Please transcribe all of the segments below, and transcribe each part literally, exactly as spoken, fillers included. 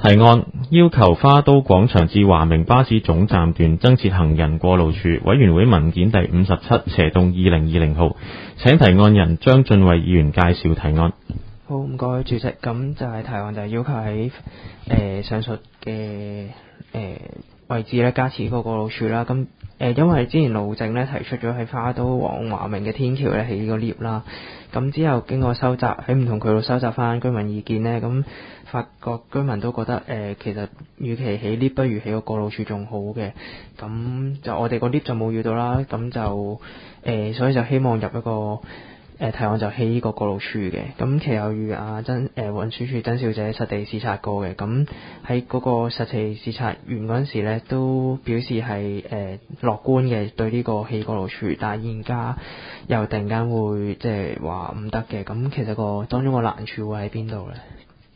提案要求花都廣場至華明巴士總站段增設行人過路處，委員會文件第五十七斜洞二零二零號，請提案人張俊偉議員介紹提案。 好，唔該主席，咁就係提案就係要求喺誒、呃、上述嘅誒、呃、位置咧加設個過路處啦。咁誒、呃、因為之前路政咧提出咗喺花都往華明嘅天橋咧起呢個 lift 啦，咁之後經過收集喺唔同渠道收集翻居民意見咧，咁發覺居民都覺得誒、呃、其實與其起 lift 不如起個過路處仲好嘅。咁就我哋個 lift 就冇遇到啦，咁就誒、呃、所以就希望入一個。誒、呃、提案就起呢個過路處嘅，咁其後與阿曾誒運輸署曾小姐實地視察過嘅，咁喺嗰個實地視察完嗰陣時咧，都表示係誒、呃、樂觀嘅對呢個起過路處，但係現家又突然間會即係話唔得嘅，咁其實個當中個難處會喺邊度咧？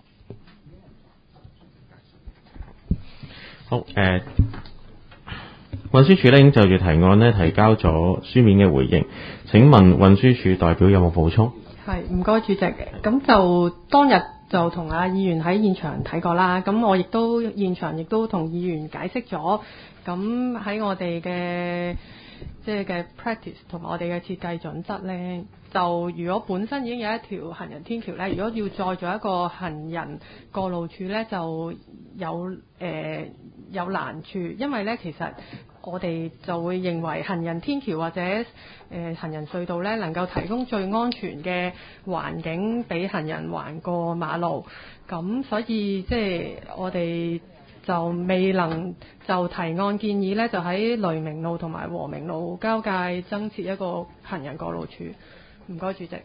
好誒。呃運輸署咧已經就住提案咧提交咗書面嘅回應，請問運輸署代表有冇補充？ 係，唔該主席。咁就當日就同阿議員喺現場睇過啦，咁我亦都現場亦都同議員解釋咗，咁喺我哋嘅即係嘅 practice 同埋我哋嘅設計準則呢，就如果本身已經有一條行人天橋呢，如果要再做一個行人過路處呢，就有誒、呃、有難處，因為呢其實我哋就會認為行人天橋或者誒、呃、行人隧道呢，能夠提供最安全嘅環境俾行人橫過馬路，咁所以即係我哋就未能就提案建議呢，就喺雷明路同埋和明路交界增設一個行人過路處。唔該主席。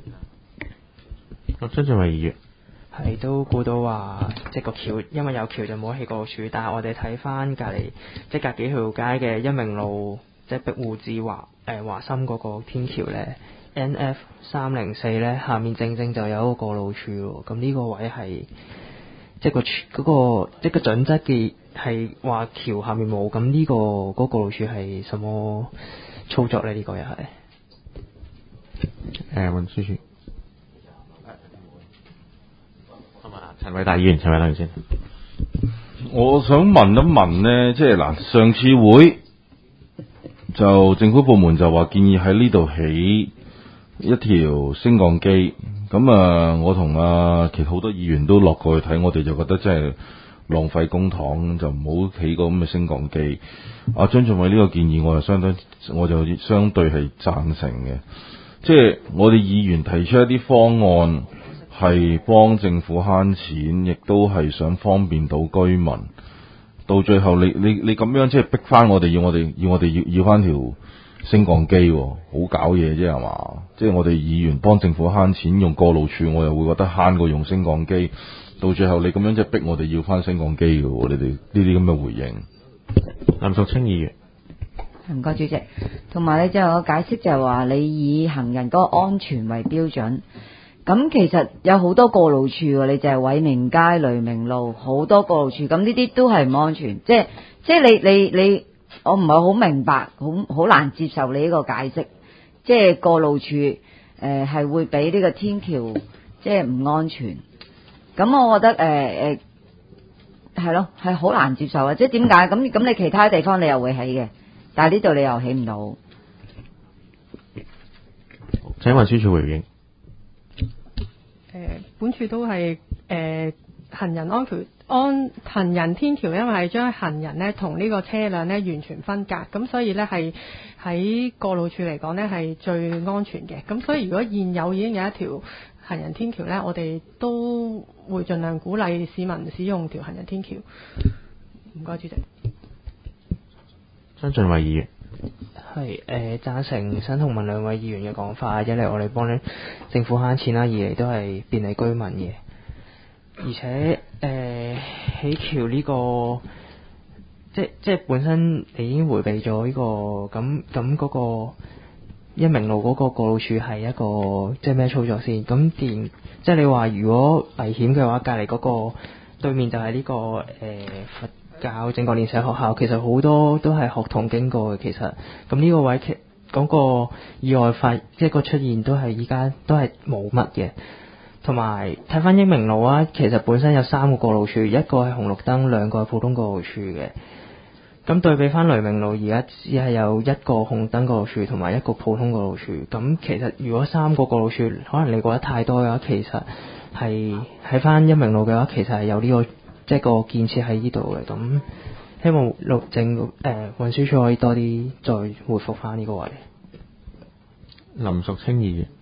張俊偉議員係都估到話，即係個橋，因為有橋就冇起過路處。但係我哋睇翻隔離，即係隔幾條街嘅一明路，即係碧湖至華誒華深嗰個天橋咧 ，N F 三零四咧，下面正正就有一個過路處喎。咁呢個位係即係個嗰、嗰個即係個準則嘅係話橋下面冇，咁呢、個嗰、個過路處係什麼操作咧？呢、呢個又係誒運輸署。陳偉大議員，陳偉大議員先。 我想問一問呢，即係嗱，上次會就政府部門就話建議喺呢度起一條升降機，咁啊，我同啊其實好多議員都落過去睇，我哋就覺得真係浪費公帑，就唔好起個咁嘅升降機。阿張俊偉呢個建議，我就相當，我就相對係贊成嘅，即係我哋議員提出一啲方案。係幫政府慳錢，亦都係想方便到居民。到最後你，你你你咁樣即係逼翻我哋，要我哋要我哋要要翻條升降機，好搞嘢啫係嘛？即係我哋議員幫政府慳錢，用過路處，我又會覺得慳過用升降機。到最後你咁樣即係逼我哋要翻升降機嘅，你哋呢啲咁嘅回應。 林淑清議員， 唔該主席，同埋你就有個解釋就係話你以行人嗰個安全為標準。咁其實有好多過路處喎，你就係偉明街、雷明路好多過路處，咁呢啲都係唔安全。即係即係你你你，我唔係好明白，好好難接受你呢個解釋。即係過路處誒係、呃、會比呢個天橋即係唔安全。咁我覺得誒誒係咯，係好難接受啊！即係點解？咁咁你其他地方你又會起嘅，但係呢度你又起唔到。 請運輸署回應。 誒、呃，本處都係誒、呃、行人安全安行人天橋，因為係將行人呢同呢個車輛呢完全分隔，咁所以呢係喺過路處嚟講呢係最安全嘅。咁所以如果現有已經有一條行人天橋呢，我哋都會盡量鼓勵市民使用條行人天橋。唔該，主席。 張俊偉議員。 係誒贊成新同文兩位議員嘅講法，一嚟我哋幫政府慳錢啦，二嚟都係便利居民嘅。而且誒起橋呢個即即係本身你已經迴避咗呢個咁咁嗰個一明路嗰個過路處係一個即係咩操作先？咁自然即係你話如果危險嘅話，隔離嗰個對面就係呢個誒佛教正覺蓮社學校，其實好多都係學童經過嘅。其實咁呢個位其嗰個意外發即係個出現都係依家都係冇乜嘅。 同埋睇翻英明路啊，其實本身有三個過路處，一個係紅綠燈，兩個係普通過路處嘅。咁對比翻雷明路，而家只係有一個紅燈過路處同埋一個普通過路處。咁其實如果三個過路處，可能你覺得太多嘅話，其實係喺翻英明路嘅話，其實係有呢、這個即係、就是、個建設喺呢度嘅。咁希望路政誒、呃、運輸署可以多啲再回復翻呢個位。 林淑清議員。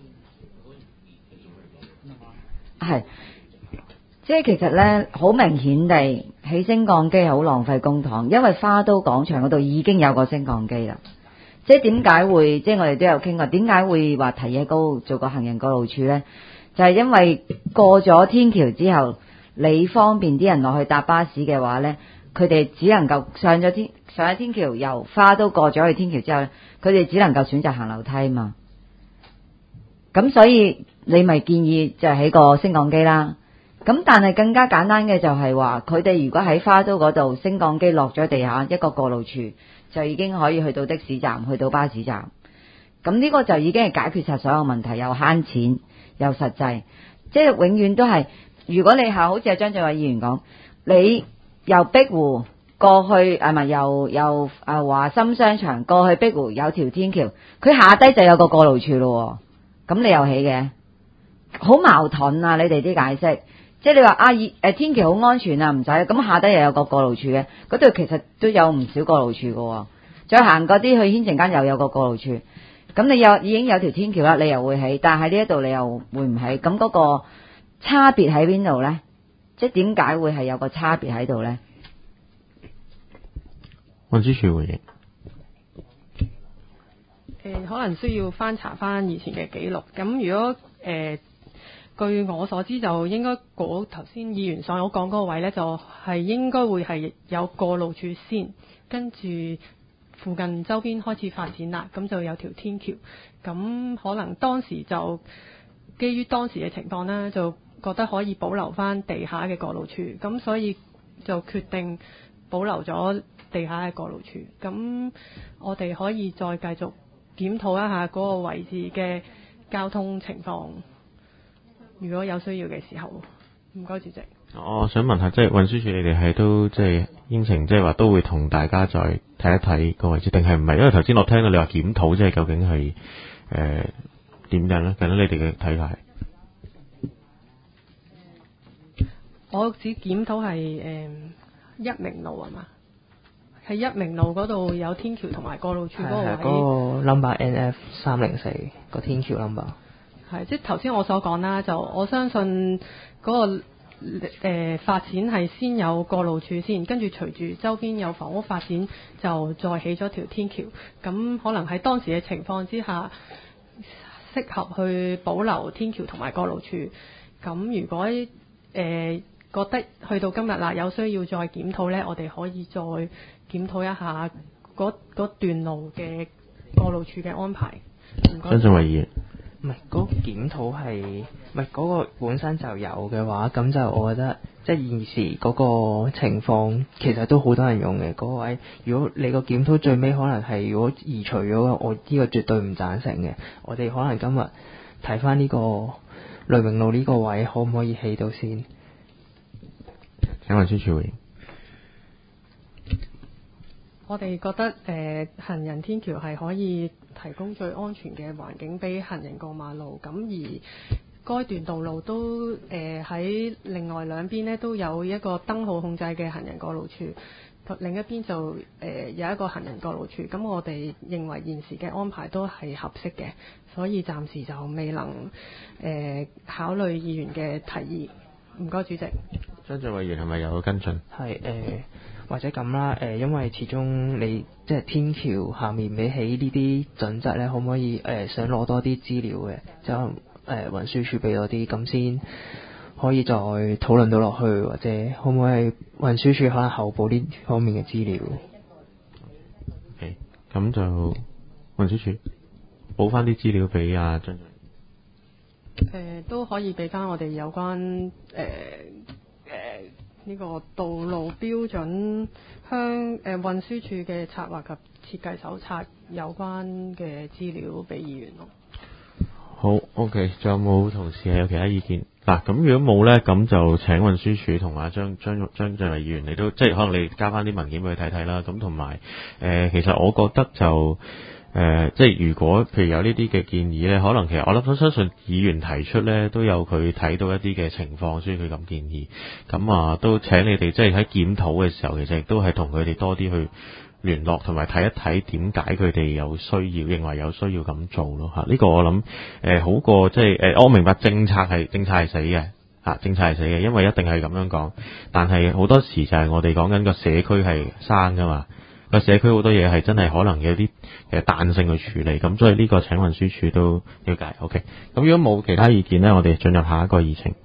係，即係其實咧，好明顯地起升降機係好浪費公帑，因為花都廣場嗰度已經有個升降機啦。即係點解會，即係我哋都有傾過，點解會話提嘢高做個行人過路處咧？就係、是、因為過咗天橋之後，你方便啲人落去搭巴士嘅話咧，佢哋只能夠上咗天上咗天橋，由花都過咗去天橋之後咧，佢哋只能夠選擇行樓梯嘛。咁所以你咪建議就係起個升降機啦。咁但係更加簡單嘅就係話，佢哋如果喺花都嗰度升降機落咗地下一個過路處，就已經可以去到的士站，去到巴士站。咁呢個就已經係解決晒所有問題，又慳錢又實際。即係永遠都係，如果你係好似阿張俊偉議員講，你由碧湖過去係咪由由啊華心商場過去碧湖有條天橋，佢下低就有個過路處咯。咁你又起嘅，好矛盾啊！你哋啲解釋，即係你話啊，誒天橋好安全啊，唔使咁下低又有個過路處嘅，嗰度其實都有唔少過路處嘅。再行嗰啲去軒晴間又有個過路處，咁你又已經有條天橋啦，你又會起，但係呢一度你又會唔起，咁嗰個差別喺邊度呢？即係點解會係有個差別喺度呢？ 運輸署回應。 誒、呃、可能需要翻查翻以前嘅記錄。咁如果誒、呃、據我所知，就應該嗰頭先議員所講嗰個位呢，就係、是、應該會係有過路處先，跟住附近周邊開始發展啦，咁就有條天橋。咁可能當時就基於當時嘅情況呢，就覺得可以保留翻地下嘅過路處，咁所以就決定保留咗地下嘅過路處。咁我哋可以再繼續檢討一下嗰個位置嘅交通情況，如果有需要嘅時候。唔該，主席。 我想問下，即係運輸署你哋係都即係應承，即係話都會同大家再睇一睇個位置，定係唔係？因為頭先我聽到你話檢討，即係究竟係誒點樣咧？究竟你哋嘅睇法係？ 我指檢討係誒一明路係嘛？喺一明路嗰度有天橋同埋過路處嗰個位。係嗰個 number N F 三零四個天橋 number。 係即係頭先我所講啦，就我相信嗰、那個誒、呃、發展係先有過路處先，跟住隨住周邊有房屋發展，就再起咗條天橋。咁可能喺當時嘅情況之下，適合去保留天橋同埋過路處。咁如果誒、呃、覺得去到今日啦，有需要再檢討呢，我哋可以再檢討一下嗰段路嘅過路處嘅安排。 張俊偉議員。 唔係嗰個檢討係，唔係嗰個本身就有嘅話，咁就我覺得即係現時嗰個情況，其實都好多人用嘅嗰、那個位。如果你個檢討最尾可能係如果移除咗，我呢個絕對唔贊成嘅。我哋可能今日睇翻呢個雷明路呢個位，可唔可以起到先？ 請運輸署回應。 我哋覺得誒、呃、行人天橋係可以提供最安全嘅環境俾行人過馬路，咁而該段道路都誒喺、呃、另外兩邊呢都有一個燈號控制嘅行人過路處，另一邊就誒、呃、有一個行人過路處。咁我哋認為現時嘅安排都係合適嘅，所以暫時就未能誒、呃、考慮議員嘅提議。唔該，主席。 張俊偉議員係咪有跟進？ 係誒。呃或者咁啦，誒、呃，因為始終你即係天橋下面你起呢啲準則咧，可唔可以誒、呃、想攞多啲資料嘅，就誒、呃、運輸署俾多啲，咁先可以再討論到落去，或者可唔可以運輸署可能後補呢方面嘅資料 ？OK，咁就運輸署補翻啲資料俾阿張俊。 誒、呃，都可以俾翻我哋有關誒誒。呃呃呢個道路標準向誒運輸署嘅策劃及設計手冊有關嘅資料俾議員咯。 好 OK， 仲有冇同事係有其他意見？嗱，咁如果冇咧，咁就請運輸署同阿張張張俊偉議員，你都即係可能你交翻啲文件俾佢睇睇啦。咁同埋誒，其實我覺得就誒、呃，即係如果譬如有呢啲嘅建議咧，可能其實我諗都相信議員提出咧，都有佢睇到一啲嘅情況，所以佢咁建議。咁啊，都請你哋即係喺檢討嘅時候，其實亦都係同佢哋多啲去聯絡，同埋睇一睇點解佢哋有需要，認為有需要咁做咯嚇。呢、這個我諗誒、呃、好過即係誒、呃，我明白政策係政策係死嘅嚇，政策係死嘅，因為一定係咁樣講。但係好多時就係我哋講緊個社區係生噶嘛，個社區好多嘢係真係可能有啲誒彈性去處理。咁所以呢個請運輸署都了解。OK，咁如果冇其他意見咧，我哋進入下一個議程。